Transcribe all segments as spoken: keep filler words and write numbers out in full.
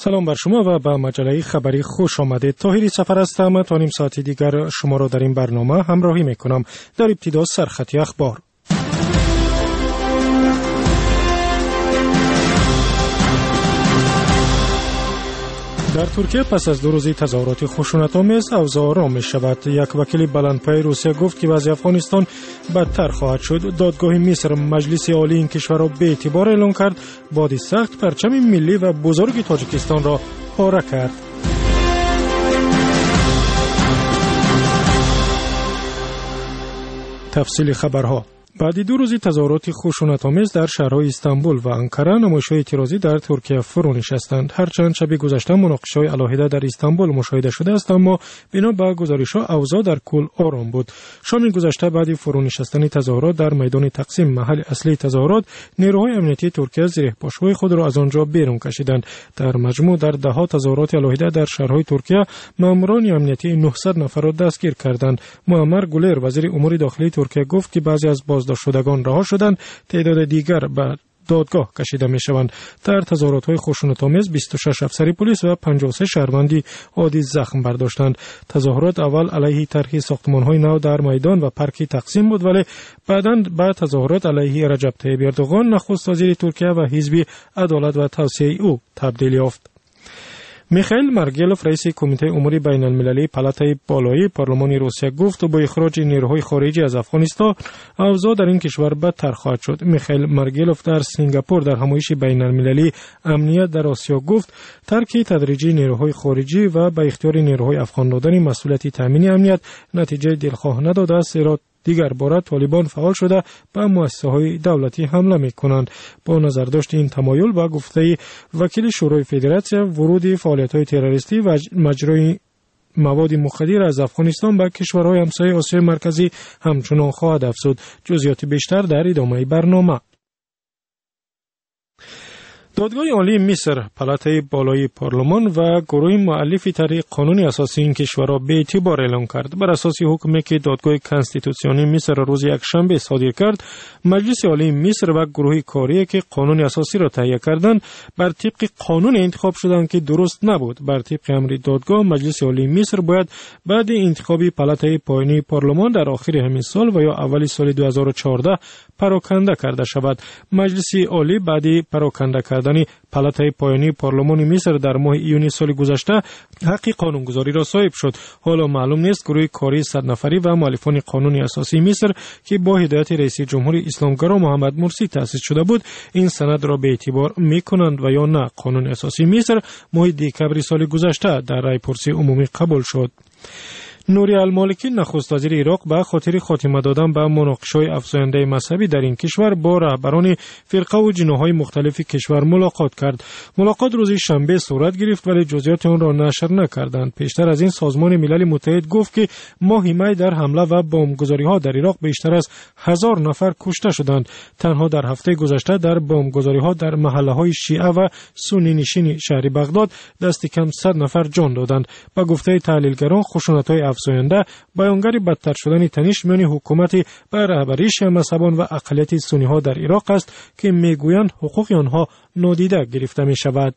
سلام بر شما و به مجله خبری خوش آمدید. طاهری سفر هستم. تا نیم ساعت دیگر شما را در این برنامه همراهی میکنم. در ابتدا سرخط اخبار. در ترکیه پس از دو روزی تظاهرات خشونت‌آمیز اوضاع آرام می‌شود. یک وکیل بلندپایه روسیه گفت که وضع افغانستان بدتر خواهد شد. دادگاه مصر مجلس عالی این کشور را به اعتبار اعلام کرد. باد سخت پرچم ملی و بزرگ تاجیکستان را پاره کرد. تفصیل خبرها. بعد دو روزی تظاهرات خشونت‌آمیز در شهرهای استانبول و انکره، نمایش‌های اعتراضی در ترکیه فرو نشستند. هرچند شب گذشته مناقشه‌های علاهده در استانبول مشاهده شده است، اما بنا به گزارش‌ها اوضاع در کل آرام بود. شام گذشته بعد فرو نشستن تظاهرات در میدان تقسیم، محل اصلی تظاهرات، نیروهای امنیتی ترکیه زره‌پاش‌های خود را از آنجا بیرون کشیدند. در مجموع در ده‌ها تظاهرات علاهده در شهرهای ترکیه، ماموران امنیتی نهصد نفر را دستگیر کردند. معمر گولر وزیر امور داخلی ترکیه گفت که بعضی از بازداشت شدگان رها شدند، تعداد دیگر به دادگاه کشیده می شوند. در تظاهرات‌های خشونت‌آمیز بیست و شش افسر پلیس و پنجاه و سه شهروندی عادی زخم برداشتند. تظاهرات اول علیه طرح ساختمان‌های نو در میدان و پارک تقسیم بود، ولی بعداً به تظاهرات علیه رجب طیب اردوغان، نخست وزیر ترکیه و حزب عدالت و توسعه او تبدیل یافت. میخائیل مارگلوف رئیس کمیته امور بین المللی پالاتای بالایی پارلمان روسیه گفت با اخراج نیروهای خارجی از افغانستان اوضاع در این کشور بدتر خواهد شد. میخائیل مارگلوف در سنگاپور در همایش بین المللی امنیت در آسیا گفت ترک تدریجی نیروهای خارجی و به اختیار نیروهای افغان دادن مسئولیت تامین امنیت نتیجه دلخواه نداده است، زیرا دیگر باره طالبان فعال شده به مؤسسه‌های دولتی حمله می‌کنند. با نظرداشت این تمایل و گفته وکیل شورای فدراسیون، ورود فعالیت‌های تروریستی و مجرای مواد مخدر از افغانستان به کشورهای همسایه آسیای مرکزی همچنان خواهد افزود. جزئیات بیشتر در ادامه برنامه. دادگاه عالی مصر، پالاتای بالای پارلمان و گروه مؤلف طرح قانون اساسی این کشور را به اعتبار اعلام کرد. بر اساس حکمی که دادگاه کنستیتوسیونی مصر روز یکشنبه صادر کرد، مجلس عالی مصر و گروه کاری که قانون اساسی را تهیه کردند بر طبق قانون انتخاب شدند که درست نبود. بر طبق امر دادگاه، مجلس عالی مصر باید بعد انتخاب پالاتای پایینی پارلمان در آخر همین سال و یا اول سال دو هزار و چهارده پراکنده کرده شود. مجلس عالی بعد پراکنده کردن پالاتای پایانی پارلمان مصر در ماه ایونی سال گذشته حق قانونگذاری را صاحب شد. حالا معلوم نیست گروه کاری صد نفری و مؤلفان قانون اساسی مصر که با هدایت رئیس جمهور اسلامگرا محمد مرسی تأسیس شده بود این سند را به اعتبار میکنند و یا نه. قانون اساسی مصر ماه دکمبر سال گذشته در رایپرسی عمومی قبول شد. نوری المالکی نخست وزیر عراق به خاطر خاتمه دادن به مناقشه‌های افزاینده مذهبی در این کشور با رهبران فرقه و جناح‌های مختلف کشور ملاقات کرد. ملاقات روز شنبه صورت گرفت ولی جزئیات آن را نشر نکردند. پیشتر از این سازمان ملل متحد گفت که ماه می در حمله و بمبگذاری‌ها در عراق بیشتر از هزار نفر کشته شدند. تنها در هفته گذشته در بمبگذاری‌ها در محله‌های شیعه و سنی نشین شهر بغداد دست کم صد نفر جان دادند. با گفته تحلیلگران خشونت‌های افزاینده بیانگر بدتر شدن تنش میان حکومت بر رهبری شیعه مذهبان و اقلیت سنی ها در عراق است که میگویند حقوق آنها نادیده گرفته می شود.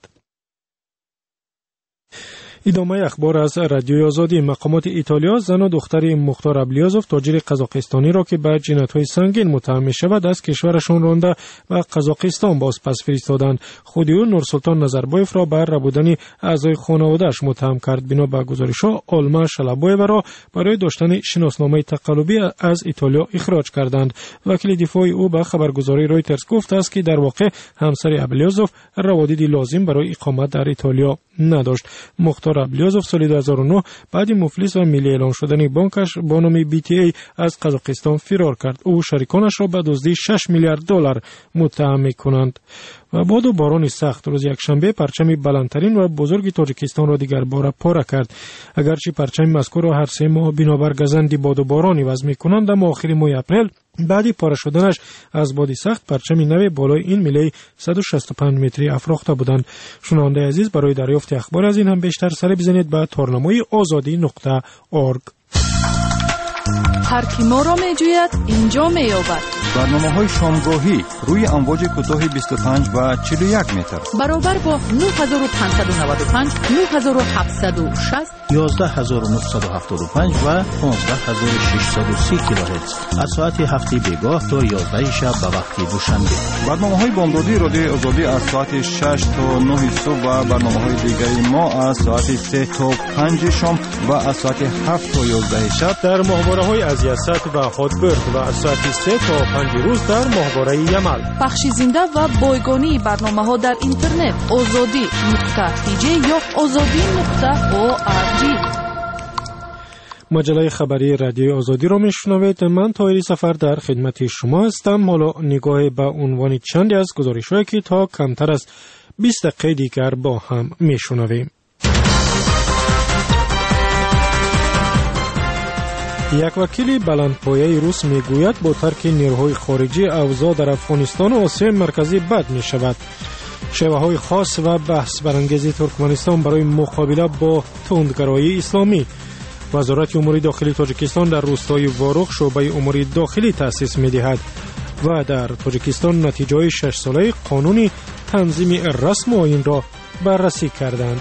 ادامه اخبار از رادیوی آزادی. مقامات ایتالیا زن و دختر مختار ابلیازوف تاجر قزاقستانی را که به جنایت‌های سنگین متهم می‌شود از کشورشان رانده و قزاقستان باز پس فرستادند. خود او نورسلطان نظربایف را بر ربودن اعضای خانواده‌اش متهم کرد. بنا به گزارش‌ها آلما شلبایف را برای داشتن شناسنامه تقلبی از ایتالیا اخراج کردند. وکیل دفاع او به خبرگزاری رویترز گفت است که در واقع همسر ابلیازوف روابط لازم برای اقامت در ایتالیا نداشت. مختار ابلیازوف سال دو هزار و نه بعد مفلس و ملی اعلام شدن بانکش با نام بی تی ای از قزاقستان فرار کرد. او شریکانش را به دزدی شش میلیارد دلار متهم می‌کنند. و باد و باران سخت روز یکشنبه پرچم بلندترین و بزرگ تاجیکستان را دیگر باره پاره کرد. اگرچه پرچم مذکور را هر سه ماه بنابر گزند باد و باران عوض می‌کنند، اما آخر ماه اپریل بعد پاره شدنش از باد سخت پرچم نو بالای این میله صد و شصت و پنج متری افراخته بودند. شنونده عزیز، برای دریافت اخبار از این هم بیشتر سر بزنید به تارنمای آزادی نقطه اورگ. هر کی ما را میجوید اینجا مییابد. برنامه‌های شامگاهی روی امواج کوتاه بیست و پنج و چهل و یک متر برابر با نه هزار و پانصد و نود و پنج، نه هزار و هفتصد و شصت، یازده هزار و نهصد و هفتاد و پنج و پانزده هزار و ششصد و سی کیلوهرتز از ساعت هفت بیگاه تا یازده شب به وقت دوشنبه. برنامه‌های بامدادی رادیو آزادی از ساعت شش تا نه صبح و برنامه‌های دیگری ما از ساعت سه تا پنج شام و از ساعت هفت تا یازده شب در ماهواره‌های از یاست و هاتبرد و از ساعت سه تا پنج روز در ماهواره یمل. پخش زنده و بایگانی برنامه‌ها در اینترنت آزادی نقطه تی جی یا آزادی نقطه او آر جی. مجله خبری رادیو آزادی را میشنوید. من طاهری سفر در خدمت شما هستم. حالا نگاه به عنوان چندی از گزارش‌هایی که تا کمتر از بیست دقیقه دیگر با هم میشنویم. یک وکیل بلندپایه روس میگوید با ترک نیروهای خارجی اوضاع در افغانستان و آسیای مرکزی بد می شود. شیوه‌های خاص و بحث برانگیز ترکمنستان برای مقابله با تندگرایی اسلامی. وزارت امور داخلی تاجیکستان در روستای واروق شعبه امور داخلی تأسیس می‌دهد و در تاجیکستان نتیجه شش ساله قانون تنظیم رسم و آیین را بررسی کردند.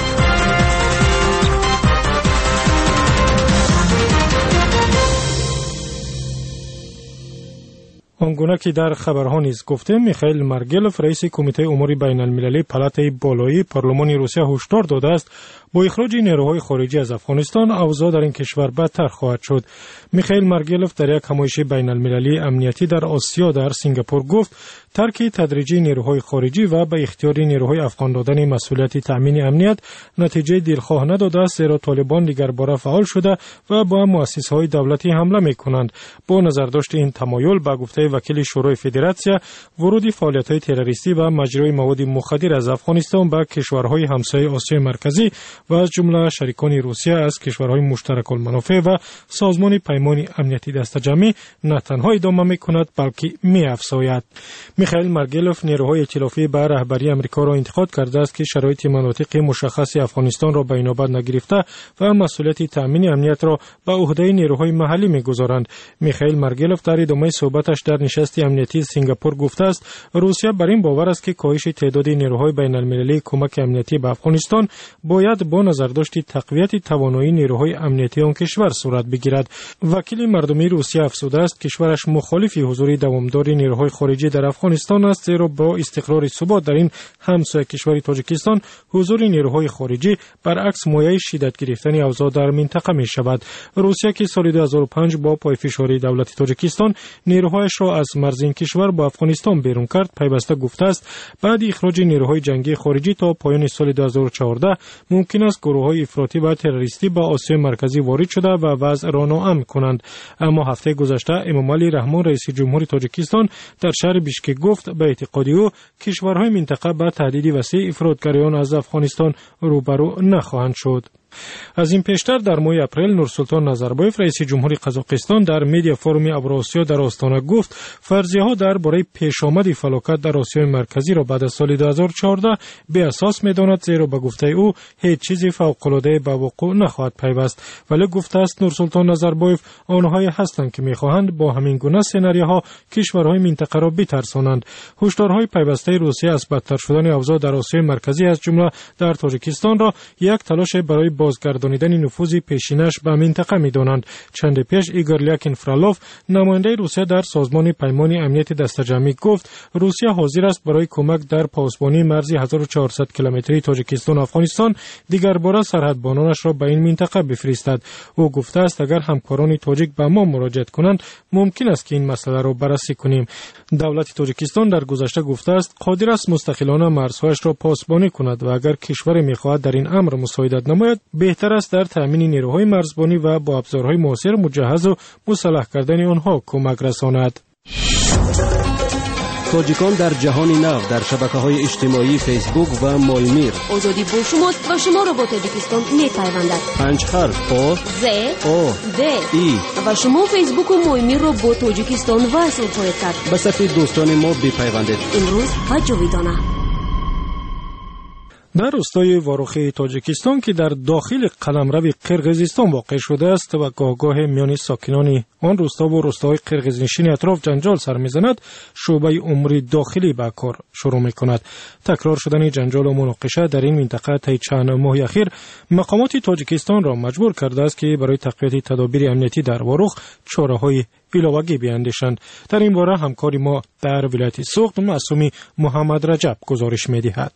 آنگونه که در خبرها نیز گفته، میخائیل مارگلوف رئیس کمیته امور بین المللی پالاتای بالایی پارلمان روسیه هشدار داده است با اخراج نیروهای خارجی از افغانستان اوضاع در این کشور بدتر خواهد شد. میخائیل مارگلوف در یک همایش بین المللی امنیتی در آسیا در سنگاپور گفت ترک تدریجی نیروهای خارجی و به اختیار نیروهای افغان دادن مسئولیت تامین امنیت نتیجه دلخواه نداده است، زیرا طالبان دیگر باره فعال شده و با مؤسسه‌های دولتی حمله می‌کنند. با نظرداشت این تمایل به گفته وکیل شورای فدراسیا، ورود فعالیت‌های تروریستی و مجری مواد مخدر از افغانستان به کشورهای همسایه آسیای مرکزی و از جمله شریکان روسیه از کشورهای مشترک المنافع و سازمان پیمان امنیتی دست جمعی نه تنها ادامه می‌کند بلکه می‌افزاید. میخائیل مارگلوف نیروهای ائتلافی به رهبری امریکا را انتقاد کرده است که شرایط مناطق مشخص افغانستان را به اینابت نگرفته و مسئولیت تامین امنیت را به عهده نیروهای محلی می‌گذارند. میخائیل مارگلوف در ادامه صحبتش در نشست امنیتی سنگاپور گفته است روسیه بر این باور است که کاهش تعداد نیروهای بین المللی کمک امنیتی به افغانستان باید با نظرداشت تقویت توانایی نیروهای امنیتی آن کشور صورت بگیرد. وکیل مردمی روسیه افزوده است کشورش مخالف حضور دوامدار نیروهای خارجی در افغانستان است، زیرا با استقرار ثبات در این همسایه کشور تاجیکستان حضور نیروهای خارجی برعکس مایه شدت گرفتن اوضاع در منطقه می شود. روسیه که سال دو هزار و پنج با پایفشاری دولت تاجیکستان نیروهایش را از مرز این کشور با افغانستان بیرون کرد، پیوسته گفته است بعد اخراج نیروهای جنگی خارجی تا پایان سال دو هزار و چهارده ممکن است گروه‌های افراطی و تروریستی به آسیای مرکزی وارد شده و وضع را ناامن کنند. اما هفته گذشته امامعلی رحمان رئیس جمهوری تاجیکستان در شهر بیشکک گفت به اعتقاد او کشورهای منطقه با تهدید وسیع افراطگرایان از افغانستان روبرو نخواهند شد. از این پیشتر در ماه اپریل نورسلطان نظربایف رئیس جمهوری قزاقستان در مدیا فوروم اوراسیا در آستانه گفت فرضیه‌ها درباره پیشامد فلاکت در آسیای مرکزی را بعد از سال دو هزار و چهارده بی اساس می‌داند، زیرا به گفته او هیچ چیزی فوق‌العاده به وقوع نخواهد پیوست. ولی گفته است نورسلطان نظربایف آنهایی هستند که می‌خواهند با همین گونه سناریوها کشورهای منطقه را بترسانند. هشدارهای پیوسته روسیه از بدتر شدن اوضاع در آسیای مرکزی از جمله در تاجیکستان را یک تلاش برای بازگردانیدن نفوذ پیشینش به منطقه می‌دانند. چند پیش ایگور لیاکین فرالوف نماینده روسیه در سازمان پیمان امنیت دست جمعی گفت روسیه حاضر است برای کمک در پاسبانی مرزی هزار و چهارصد کیلومتری تاجیکستان افغانستان دیگر باره سرحدبانانش را به این منطقه بفرستد. او گفته است اگر همکاران تاجیک به ما مراجعه کنند ممکن است که این مسئله را بررسی کنیم. دولت تاجیکستان در گذشته گفته است قادر است مستقلانه مرزهایش را پاسبانی کند و اگر کشور می‌خواهد در این امر مساعدت نماید بهتر است در تامین نیروهای مرزبانی و با ابزارهای معاصر مجهز و مسلح کردن آنها کمک رساند. تاجیکان در جهان نو در شبکه‌های اجتماعی فیسبوک و مایمیر. آزادی با شماست و شما را با تاجیکستان می‌پیوندد. پنج حرف آ ز آ د ای و شما فیسبوک و مایمیر را با تاجیکستان وصل خواهید کرد. به صفحه دوستان ما بپیوندید. امروز و جاویدانه. در روستای واروخی تاجیکستان که در داخل قلمرو قرقیزستان واقع شده است و گاهگاه میان ساکنان آن روستا و روستاهای قرقیزنشین اطراف جنجال سر می‌زند، شعبه امور داخلی به کار شروع می‌کند. تکرار شدن جنجال و مناقشه در این منطقه طی چند ماه اخیر مقامات تاجیکستان را مجبور کرده است که برای تقویت تدابیر امنیتی در واروخ چاره‌های علاوه‌ای بیاندیشند. در این باره همکار ما در ولایت سوخت معصومی محمد رجب گزارش می‌دهد.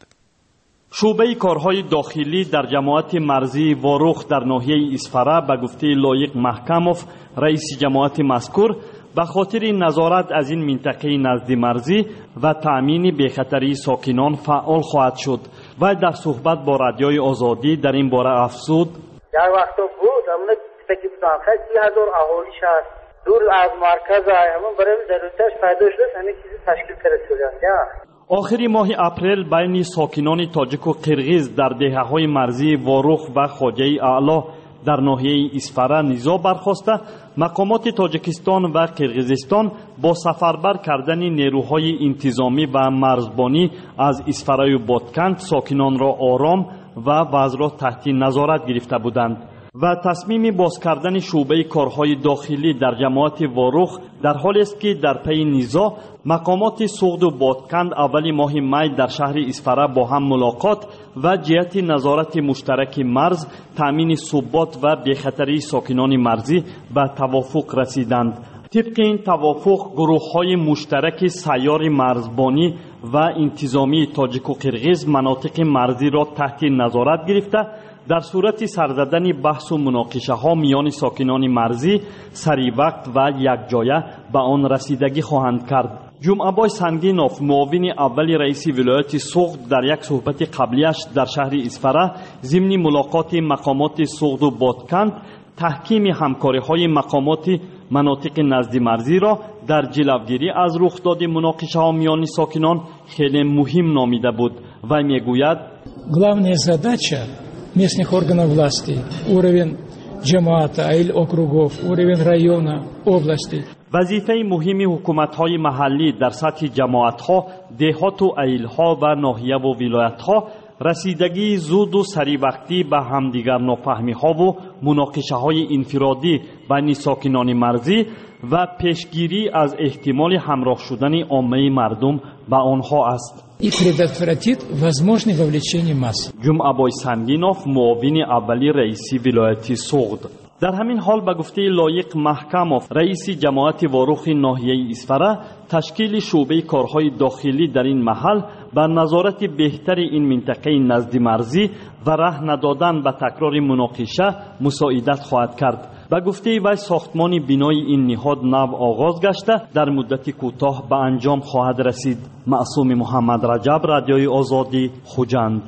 شعبه کارهای داخلی در جماعت مرزی واروخ در ناحیه اسفره به گفته لایق محکموف رئیس جماعت مذکور به خاطر نظارت از این منطقه نزد مرزی و تأمین بخطری ساکنان فعال خواهد شد و در صحبت با رادیوی آزادی در این باره افزود: در وقتا بود امون فکر بودم خیلی هزار اهالیش هست دور از مرکز همون برای ضرورتش پیدا شده همین چیزی تشکیل کرده شدن. آخری ماه اپریل بین ساکنان تاجیک و قرقیز در دهه‌های مرزی واروخ و خواجه اعلی در ناحیه اسفره نزاع برخاسته، مقامات تاجیکستان و قرقیزستان با سفربر کردن نیروهای انتظامی و مرزبانی از اسفره و بادکند ساکنان را آرام و وضع را تحت نظارت گرفته بودند و تصمیم باز کردن شعبه کارهای داخلی در جماعت واروخ در حالی است که در پی نزاع مقامات سوخت و بادکند اول ماه می در شهر اسفره با هم ملاقات و جهت نظارت مشترک مرز، تامین ثبات و بی‌خطری ساکنان مرزی به توافق رسیدند. طبق این توافق گروه‌های مشترک سیار مرزبانی و انتظامی تاجیک و قرقیز مناطق مرزی را تحت نظارت گرفته در صورت سرزدن بحث و مناقشه ها میان ساکنان مرزی سری وقت و یک جایه به آن رسیدگی خواهند کرد. جمعه‌بای سنگینوف معاون اول رئیس ولایت سوخت در یک صحبت قبلیش در شهر اسفره ضمن ملاقات مقامات سوخت و بادکند تحکیم همکاری‌های مقامات مناطق نزد مرزی را در جلوگیری از رخداد مناقشه ها میان ساکنان خیلی مهم نامیده بود و میگوید: главная задача местных органов власти, уровень джамаата или округов, уровень района, области. وظیفه مهم حکومت‌های محلی در سطح جماعت‌ها، دهات و ایل‌ها و ناحیه و ولایت‌ها رسیدگی زود و سری وقتی به همدیگر نافهمی‌ها و مناقشه‌های انفرادی بین ساکنان مرزی و پیشگیری از احتمال همراه شدن عامه مردم به آنها است. и предотвратит возможное вовлечение масс. جمعه‌بای سنگینوف معاون اولی رئیس ولایت سوخت. در همین حال به گفته لایق محکموف رئیس جماعت واروخ ناحیه اسفره تشکیل شعبه کارهای داخلی در این محل بر نظارت بهتر این منطقه نزد مرزی و ره ندادن به تکرار مناقشه مساعدت خواهد کرد. به گفته وی ساختمان بینای این نهاد نو آغاز گشته در مدت کوتاه به انجام خواهد رسید. معصوم محمد رجب، رادیوی آزادی، خوجند.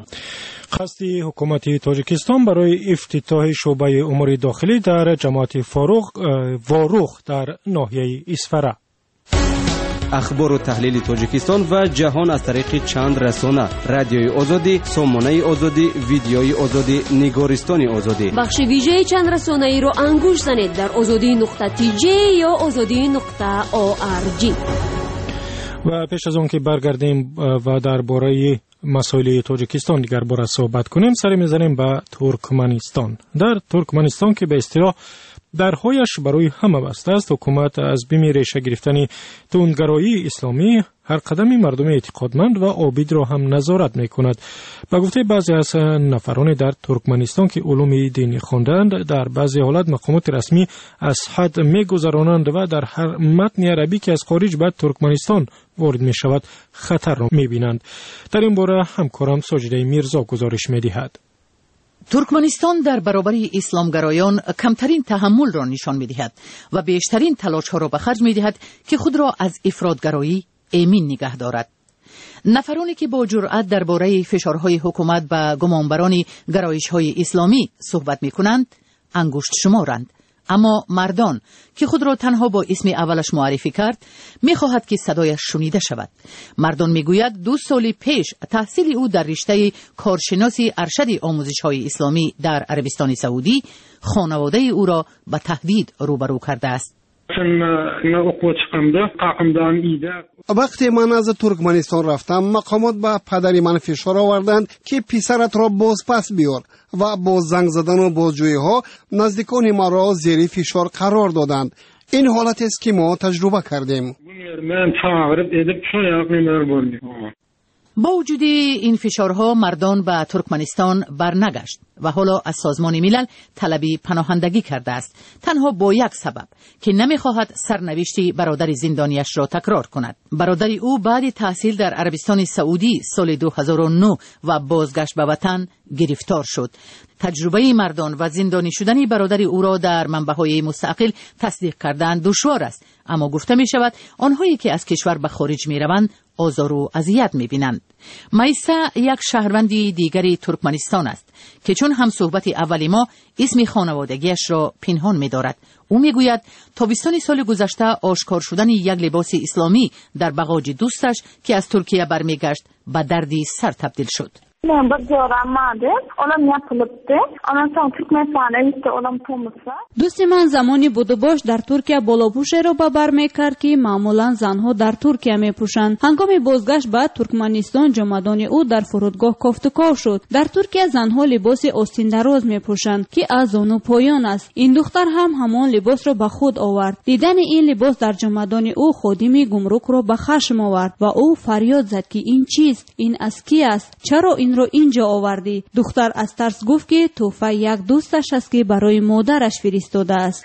قصد حکومت تاجیکستان برای افتتاح شعبه امور داخلی در جماعت فاروق واروخ در ناحیه اسفره. اخبار و تحلیل تاجیکستان و جهان از طریق چند رسانه: رادیوی آزادی، سامانه آزادی، ویدیوی آزادی، نگارستان آزادی. بخش ویژه چند رسانه ای را انگوش زنید در آزادی نقطه تی جی یا آزادی نقطه او آر جی. و پیش از اون که برگردیم و درباره مسائل تاجیکستان دیگر باره صحبت کنیم، سر میزنیم به ترکمنستان. در ترکمنستان که به اصطلاح درهایش برای همه بسته است، حکومت از بیم ریشه گرفتن تندگرایی اسلامی هر قدم مردم اعتقادمند و عابد را هم نظارت می کند. به گفته بعضی از نفران در ترکمنستان که علوم دینی خواندند، در بعضی حالت مقامات رسمی از حد می گذرانند و در هر متن عربی که از خارج به ترکمنستان وارد می شود خطر را می بینند. در این باره همکارم ساجده میرزا گزارش می دهد. ترکمنستان در برابر اسلامگرایان کمترین تحمل را نشان می‌دهد و بیشترین تلاش‌ها را به خرج می‌دهد که خود را از افراطگرایی امین نگه دارد. نفرانی که با جرأت درباره فشارهای حکومت و گمانبران گرایش‌های اسلامی صحبت می‌کنند، انگشت شمارند. اما مردان که خود را تنها با اسم اولش معرفی کرد می‌خواهد که صدایش شنیده شود. مردان می‌گوید دو سال پیش تحصیل او در رشته کارشناسی ارشد آموزش‌های اسلامی در عربستان سعودی خانواده او را به تهدید روبرو کرده است. وقتی من از ترکمنستان رفتم مقامات به پدری من فشار آوردند که پسرت را باز پس بیار و با زنگ زدن و بازجویی ها نزدیکان ما را زیر فشار قرار دادند. این حالت است که ما تجربه کردیم. با وجود این فشارها مردان به ترکمنستان برنگشت و حالا از سازمان ملل طلبی پناهندگی کرده است، تنها با یک سبب که نمیخواهد سرنوشت برادر زندانیش را تکرار کند. برادر او بعد تحصیل در عربستان سعودی سال دو هزار و نه و بازگشت به وطن گرفتار شد. تجربه مردان و زندانی شدن برادر او را در منبع‌های مستقل تصدیق کردن دشوار است، اما گفته می شود آنهایی که از کشور به خارج می روند آزار و اذیت می بینند. مایسا یک شهروند دیگری ترکمنستان است که چون هم صحبت اولی ما اسم خانوادگیش را پنهان می دارد. او می گوید تابستان سال گذشته آشکار شدن یک لباس اسلامی در بغاج دوستش که از ترکیه برمیگشت به دردی سر تبدیل شد. Men bir jo'ramadim. Olam yapilibdi. Ondan so'ng Turkmanistonda yetti olam to'msa. دوست من زمانی بود و باش در ترکیه بالاپوشه را به بر میکرد که معمولا زنها در ترکیه میپوشند. هنگام بازگشت به ترکمنستان جمادان او در فرودگاه کافتکاو شد. در ترکیه زنها لباس آستین دراز میپوشند که از زانو پایان است. این دختر هم همان لباس را به خود آورد. دیدن این لباس در جمادان او خادم گمرک را به خشم آورد و او فریاد زد که این چیست؟ این از کی است؟ چرا این رو اینجا آوردی؟ دختر از ترس گفت که تحفه یک دوستش است که برای مادرش فرستاده است.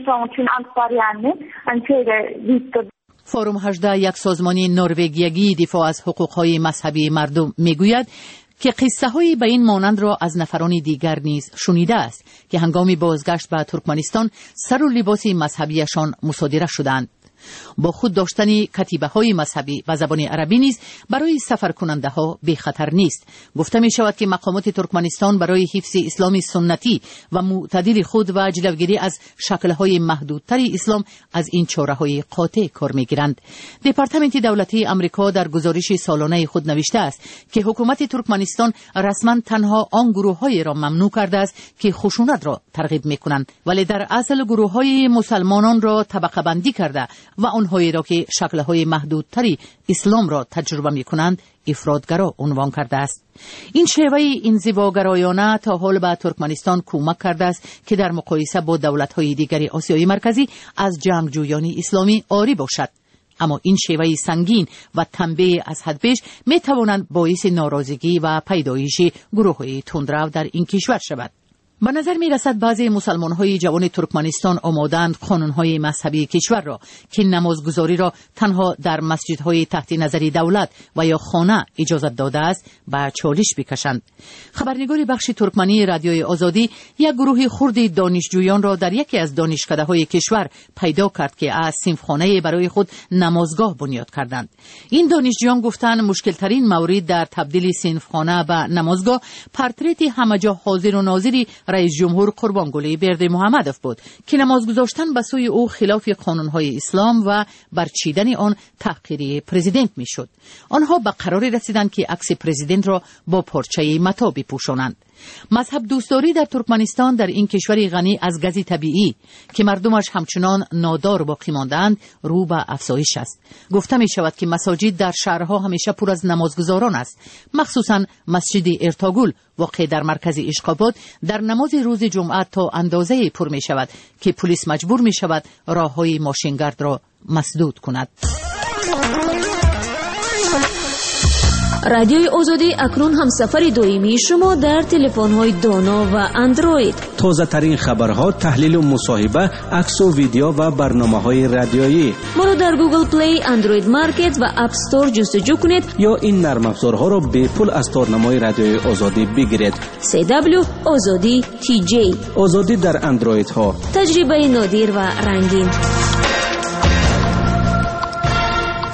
فروم هجده یک سازمان نروژیگی دفاع از حقوق‌های مذهبی مردم میگوید که قصه های به این مانند را از نفران دیگر نیز شنیده است که هنگام بازگشت به ترکمنستان سر و لباس مذهبیشان مصادره شدند. با خود داشتن کتیبه های مذهبی و زبان عربی نیز برای سفر کننده ها بی خطر نیست. گفته می شود که مقامات ترکمنستان برای حفظ اسلام سنتی و معتدل خود و جلوگیری از شکل های محدودتر اسلام از این چاره های قاطع کار می گیرند. دپارتمنت دولتی آمریکا در گزارش سالانه خود نوشته است که حکومت ترکمنستان رسما تنها آن گروه های را ممنوع کرده است که خشونت را ترغیب می کنند، ولی در اصل گروه های مسلمانان را طبقه بندی کرده و آنهایی را که شکل‌های محدودتری اسلام را تجربه می‌کنند افراطگرا عنوان کرده است. این شیوه انزواگرایانه تا حال به ترکمنستان کمک کرده است که در مقایسه با دولت‌های دیگر آسیای مرکزی از جنگجویان اسلامی عاری باشد. اما این شیوه سنگین و تنبیه از حد بیش می‌توانند باعث ناراضگی و پیدایش گروه‌های تندرو در این کشور شود. به نظر می رسد بعضی مسلمان های جوان ترکمنستان آمادند قانون های مذهبی کشور را که نمازگزاری را تنها در مسجدهای تحت نظر دولت و یا خانه اجازت داده است به چالش بکشند. خبرنگار بخش ترکمنی رادیوی آزادی یک گروه خرد دانشجویان را در یکی از دانشکده های کشور پیدا کرد که از صنفخانه برای خود نمازگاه بنیاد کردند. این دانشجویان گفتند مشکل ترین مورد در تبدیل صنفخانه به نمازگاه پورتریت همه جا حاضر و ناظر رئیس جمهور قربانگلی برده محمدوف بود که نماز گذاشتن به سوی او خلاف قانون‌های اسلام و برچیدن آن تحقیر پرزیدنت میشد. آنها به قراری رسیدند که عکس پرزیدنت را با پارچه متا بپوشانند. مذهب دوستداری در ترکمنستان در این کشور غنی از گاز طبیعی که مردمش همچنان نادار باقی ماندند رو به افزایش است. گفته می شود که مساجد در شهرها همیشه پر از نمازگزاران است، مخصوصا مسجد ارتاگول واقع در مرکز اشقاباد در نماز روز جمعه تا اندازه پر می شود که پلیس مجبور می شود راههای ماشینگرد را مسدود کند. رادیوی آزادی اکنون همسفر دائمی شما در تلفن‌های دانا و اندروید. تازه ترین خبرها، تحلیل و مصاحبه، عکس و ویدیو و برنامه‌های رادیویی. ما را در گوگل پلی، اندروید مارکت و اپ استور جستجو کنید یا این نرم افزارها را به پول از تارنمای رادیوی آزادی بگیرید. سی دبلیو آزادی تی جی. آزادی در اندروید ها. تجربه نادر و رنگین.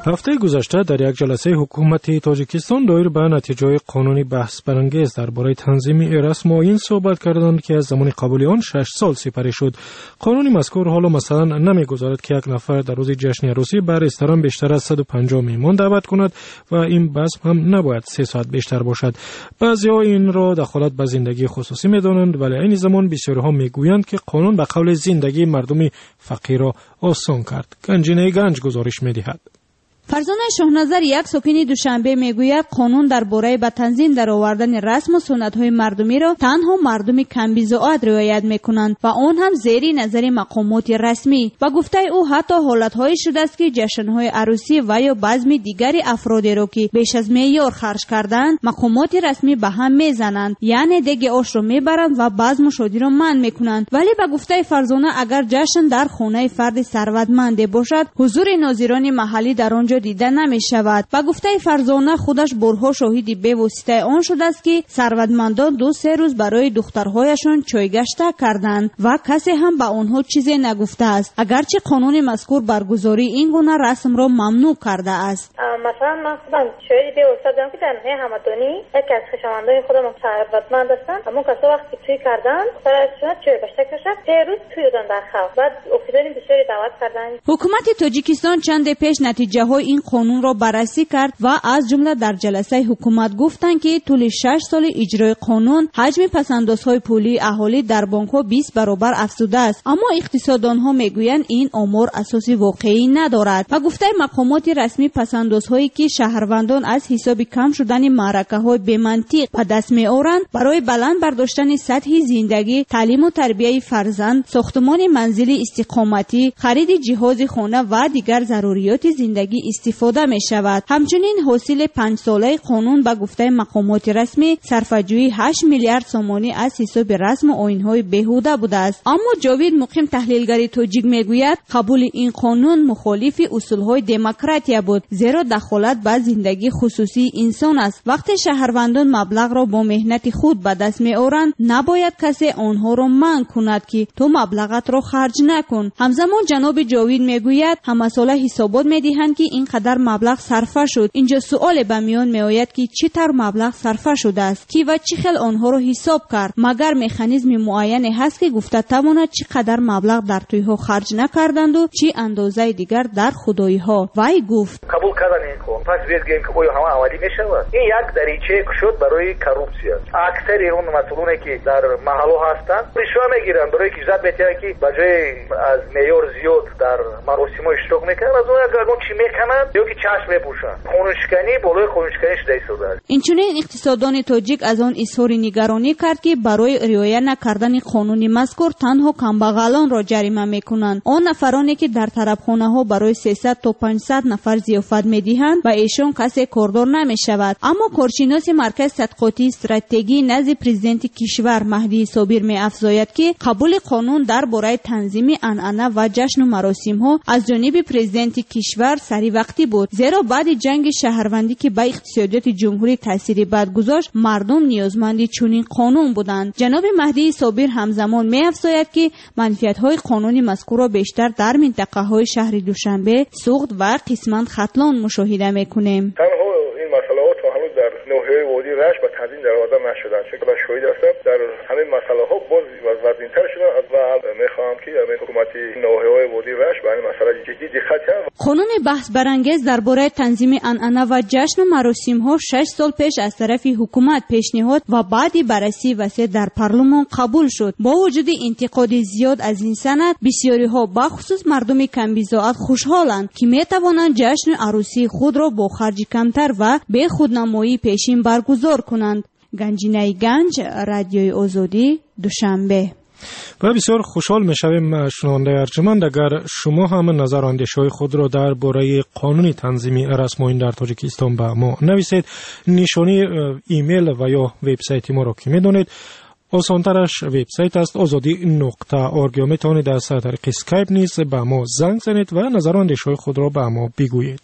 هفته گذشته در یک جلسه حکومت تاجیکستان دایر به نتیجه قانونی بحث برانگیز درباره تنظیم رسم آیین صحبت کردند که از زمان قبول آن شش سال سپری شد. قانون مذکور حالا مثلا نمیگذارد که یک نفر در روز جشن عروسی بر رستوران بیشتر از صد و پنجاه میهمان دعوت کند و این بزم هم نباید سه ساعت بیشتر باشد. بعضی‌ها این را دخالت به زندگی خصوصی می‌دانند، ولی این زمان بسیاری‌ها میگویند که قانون به قول زندگی مردم فقیر را آسان کرد. گنجینه گنج گزارش می‌دهد. فرزانه شاهنظر یک ساکن دوشنبه میگوید قانون درباره به تنظیم درآوردن رسم و سنت‌های مردمی را تنها مردم کم‌بضاعت رعایت می‌کنند و آن هم زیر نظر مقامات رسمی. و گفته او حتی حالت‌هایی شده است که جشن‌های عروسی و یا بزم دیگری افرادی را که بیش از معیار خرج کردند مقامات رسمی به هم میزنند، یعنی دیگ آش را میبرند و بزم و شادی را منع می‌کنند. ولی به گفته فرزانه اگر جشن در خانه فرد ثروتمند باشد حضور ناظران محلی در آنجا دیده نمی شود. و گفته فرزانه خودش برها شاهدی به واسطه آن شده است که ثروتمندان دو سه روز برای دخترهایشان چایگشته کردند و کسی هم به آنها چیزی نگفته است، اگرچه قانون مذکور برگزاری این گونه رسم را ممنوع کرده است. مثلا من خودم شاهدی به واسطه دارم که در نهایت همدانی یکی از خویشاوندان خودم ثروتمند هستند، اما کسا وقتی توی کردن دخترشون چایگشته کردن سه روز توی دادن در خلق بعد افتادن بسیاری دعوت کردن. حکومت تاجیکستان چند پیش نتیجه های این قانون را بررسی کرد و از جمله در جلسه حکومت گفتند که طول شش سال اجرای قانون حجم پس‌اندازهای پولی اهالی در بانک‌ها بیست برابر افزوده است، اما اقتصاددان‌ها میگویند این آمار اساسی واقعی ندارد. و گفته مقامات رسمی پس‌اندازهایی که شهروندان از حساب کم شدن معرکه‌های بی‌منطق به دست می‌آورند برای بلند برداشتن سطح زندگی، تعلیم و تربیت فرزند، ساختمان منزل استقامتی، خرید جهاز خانه و دیگر ضروریات زندگی استفاده می شود. همچنین حاصل پنج ساله قانون به گفته مقامات رسمی صرفه‌جویی هشت میلیارد سومانی از حساب رسم و آیین‌های بیهوده بوده است. اما جاوید مقیم تحلیلگر تاجیک میگوید قبول این قانون مخالف اصول‌های دموکراتیا بود، زیرا دخالت به زندگی خصوصی انسان است. وقتی شهروندان مبلغ را با مهنت خود به دست می‌آورند نباید کسی آنها را منع کند که تو مبلغت را خرج نکن. همزمان جناب جاوید میگوید همه ساله حسابات می‌دهند که اینقدر مبلغ صرفه شد. اینجا سوال به میان میآید که چطور مبلغ صرفه شده است، کی و چه خل آنها را حساب کرد؟ مگر مکانیزم معینی هست که گفته تواند چقدر مبلغ در تویها خرج نکردند و چه اندازه دیگر در خدایی‌ها؟ وای گفت قبول کردن این قانون پس بگیم که اویا همه عملی میشود. این یک دریچه شد برای کروپسیا. اکثر اون مسئولانی که در محله هستند رشوه میگیرند برای که عزت میتونن که بجای از معیار زیاد در مراسم اشتراک میکنن از اون اگر چی میکنن یا که چشم میپوشن قانونشکنی بالای قانونشکنی شده شده. اینچنین اقتصاددان تاجیک از آن اظهار نگرانی کرد که برای رعایت نکردن قانون مذکور تنها کمبغلان را جریمه میکنند. آن نفرانی که در طربخانه‌ها برای سیصد تا پانصد نفر ضیافت میدهند و ایشان کسی کاردار نمیشود. اما کارشناس مرکز تحقیقاتی استراتژی نزد پرزیدنت کشور مهدی صابر می‌افزاید که قبول قانون درباره تنظیم عنعنه و جشن و مراسم‌ها از جانب پرزیدنت کشور سری وقتی بود، زیرا بعد جنگ شهروندی که به اقتصادیات جمهوری تأثیری بد گذاشت مردم نیازمند چنین قانون بودند. جناب مهدی صابر همزمان می‌افزاید که منفعت‌های قانون مذکور را بیشتر در منطقه‌های شهر دوشنبه، سوخت و قسمت ختلان مشاهده می‌کنیم. این مسئله‌ها تا هنوز در ناحیه وادی رشت و تنظیم درآورده نشدند. چون که شاهد هستم در همین مسئله‌ها باز وزین‌تر شدن و می‌خواهم که همین حکومت ناحیه‌های وادی رشت به این مسئله جدی دقت کنند. قانون بحث برانگیز درباره تنظیم عنعنه و جشن و مراسم‌ها شش سال پیش از طرف حکومت پیشنهاد و بعد بررسی وسیع در پارلمان قبول شد. با وجود انتقاد زیاد از این سند بسیاری‌ها بخصوص مردم کم‌بضاعت خوشحالند که می‌توانند جشن عروسی خود را با خرج کمتر و به خودنمایی پیشین برگزار کنند. گنجینه گنج، رادیوی آزادی، دوشنبه. و بسیار خوشحال می‌شویم شنونده ارجمند اگر شما هم نظر و اندیشه‌های خود را درباره قانون تنظیم رسم آیین در تاجیکستان به ما نویسید. نشانی ایمیل و یا وبسایت ما را که می‌دانید آسانترش وبسایت است آزادی نقطه اورگ. یا میتوانید از طریق اسکایپ نیز به ما زنگ زنید و نظر و اندیشه‌های خود را به ما بگویید.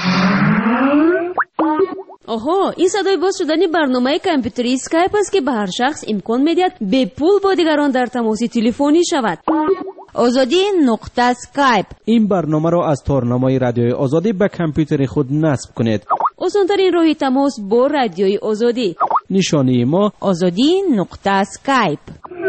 آها، این صدای باز شدن برنامه کامپیوتری اسکایپ است که به هر شخص امکان می‌دهد به پول با دیگران در تماس تلفنی شود. آزادی نقطه سکایپ. این برنامه را از تارنمای رادیوی آزادی به کامپیوتر خود نصب کنید. آسان‌ترین راه تماس با رادیوی آزادی. نشانی ما آزادی نقطه سکایپ.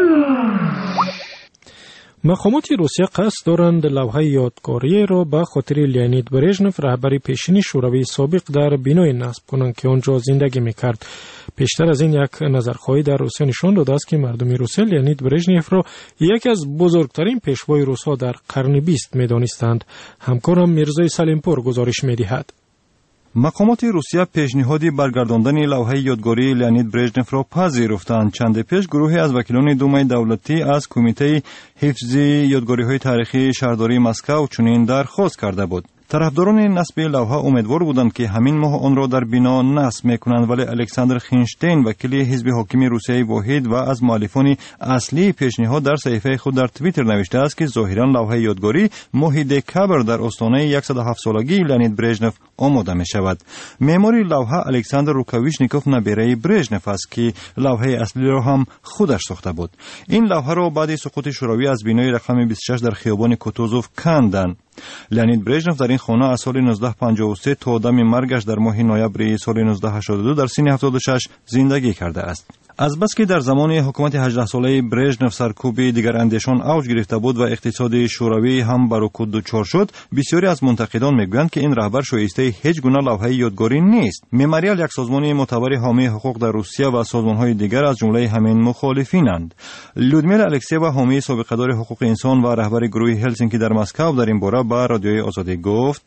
مقامات روسیه قصد دارند لوحه یادگاری را به خاطر لئونید برژنف رهبر پیشین شوروی سابق در بینای نصب کنند که آنجا زندگی میکرد. پیشتر از این یک نظرخواهی در روسیه نشان داده است که مردم روسیه لئونید برژنف را یکی از بزرگترین پیشوای روس‌ها در قرن بیست می‌دانستند. همکارم میرزای سلیمپور گزارش می‌دهد. مقامات روسیه پیشنهادی برگرداندن لوحه یادگاری لئونید برژنف را پذیرفتند. چند پیش گروهی از وکیلان دومای دولتی از کمیته حفظ یادگاری‌های تاریخی شهرداری مسکو چنین درخواست کرده بود. طرفداران نصب لوحه امیدوار بودند که همین ماه آن را در بنا نصب می‌کنند، ولی الکساندر خینشتین وکیل حزب حاکم روسیه واحد و از مؤلفان اصلی پیشنهاد در صفحه خود در توییتر نوشته است که ظاهراً لوحه یادگاری ماه دکامبر در آستانه صد و هفت سالگی لئونید برژنف آماده می‌شود. معمار لوحه الکساندر روکاویشنیکوف نبیره برژنف است که لوحه اصلی را هم خودش ساخته بود. این لوحه را بعد سقوط شوروی از بنای رقم بیست و شش در خیابان کوتوزوف کندند. لئونید برژنف در این خانه از سال نوزده پنجاه و سه تا دم مرگش در ماه نوامبر سال نوزده هشتاد و دو در سن هفتاد و شش زندگی کرده است. از بس که در زمان حکومت هجده ساله برژنف سرکوب دیگر اندیشان اوج گرفته بود و اقتصاد شوروی هم بر رکود دچار شد، بسیاری از منتقدان میگویند که این رهبر شایسته هیچ گونه لوحه یادگاری نیست. مموریال یک سازمان معتبر حامی حقوق در روسیه و سازمان‌های دیگر از جمله همین مخالفینند. لودمیلا الکسیوا حامی سابقه‌دار حقوق انسان و رهبر گروه هلسینکی در مسکو در این باره با رادیوی آزادی گفت: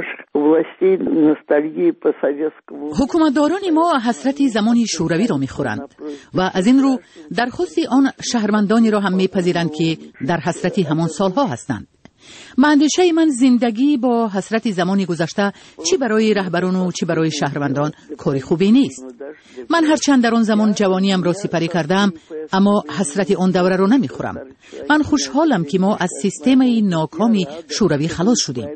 حکومتداران ما حسرت زمانی شوروی را می‌خورند و از این رو درخواست آن شهروندانی را هم می‌پذیرند که در حسرت همان سالها هستند. اندیشه من زندگی با حسرت زمانی گذشته چی برای رهبران و چی برای شهروندان کاری خوبی نیست. من هرچند در آن زمان جوانیم را سپری کردم، اما حسرت آن دوره را نمیخورم. من خوشحالم که ما از سیستم ناکامی شوروی خلاص شدیم.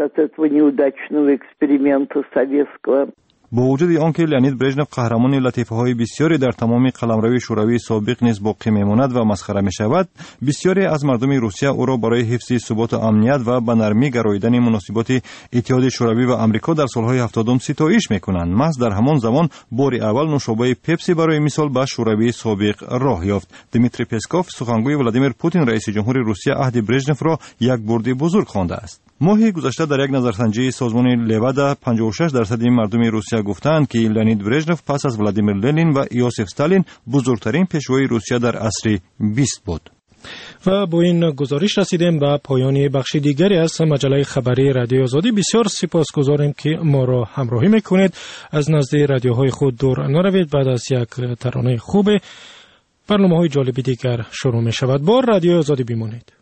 با وجود آنکه لئونید برژنف قهرمان لطیفه‌های بسیاری در تمام قلمروی شوروی سابق نیز باقی میماند و مسخره میشود، بسیاری از مردم روسیه او را برای حفظ ثبات و امنیت و به نرمی گراییدن مناسبات اتحاد شوروی و آمریکا در سالهای هفتادم ستایش میکنند. محض در همان زمان بار اول نوشابه پپسی برای مثال به شوروی سابق راه یافت. دمیتری پسکوف سخنگوی ولادیمیر پوتین رئیس جمهور روسیه عهد برژنف را یک برد بزرگ خوانده است. ماه گذشته در یک نظرسنجی سازمان لودا پنجاه و شش درصد مردم روسیه گفتند که لئونید برژنف پس از ولادیمیر لنین و یوسف استالین بزرگترین پیشوای روسیه در عصر بیست بود. و با این گزارش رسیدیم به پایان بخش دیگری از مجله خبری رادیو آزادی. بسیار سپاسگزاریم که ما را همراهی میکنید. از نزد رادیوهای خود دور نروید. بعد از یک ترانه خوب برنامه‌های جالب دیگر شروع می شود. با رادیو آزادی بمانید.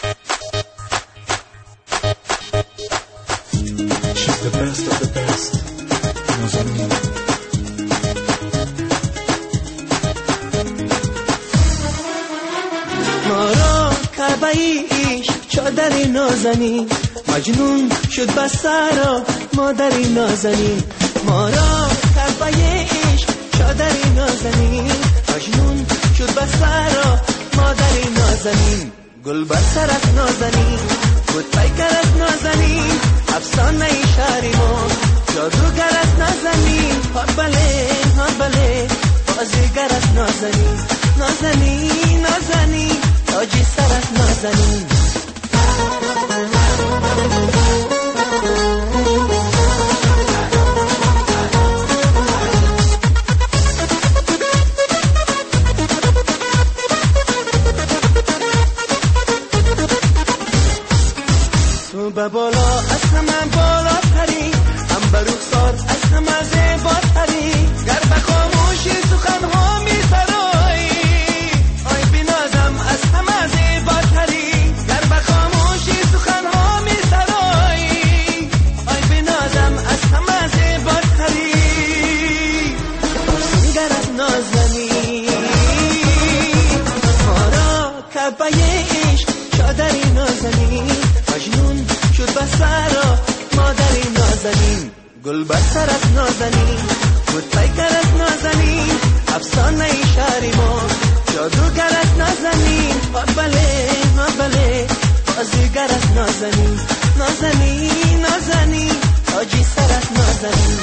The best of the best. نازنین ما را کعبه عشق چادر نازنین، مجنون شد بسارا مادر نازنین. ما را کعبه عشق چادر نازنین، مجنون شد بسارا مادر نازنین. گل بر سرت نازنین، بود پیکرت نازنین، افسانه ای شهری ما جادوگرت نازنین. ها بله ها بله بازیگرت نازنین، نازنین نازنین تاجی سرت نازنین. تو به بالا از همه بالا تری، هم به رخسار از همه زیبا تری. گر به خاموشی سخنها می سرایی، آی بنازم از همه زیبا تری. گر به خاموشی سخنها می سرایی، آی بنازم از همه زیبا تری. افسونگرت نازنی ما را کعبه عشق چادری نازنی، مجنون شد بسارا مادری نازنین. گل بر سرت نازنین، بود پیکرت نازنین، افسانه ای شهری ما جادوگرت نازنین. ها بله ها بله خوشگرت نازنین نازنین نازنین تاجی سرت نازنین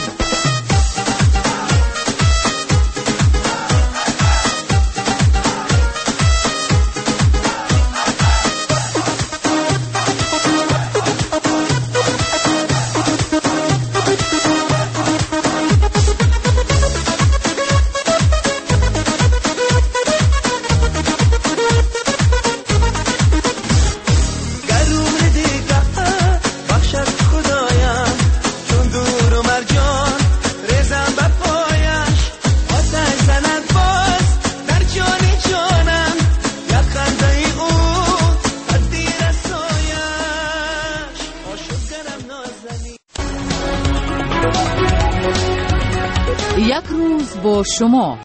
یک روز با شما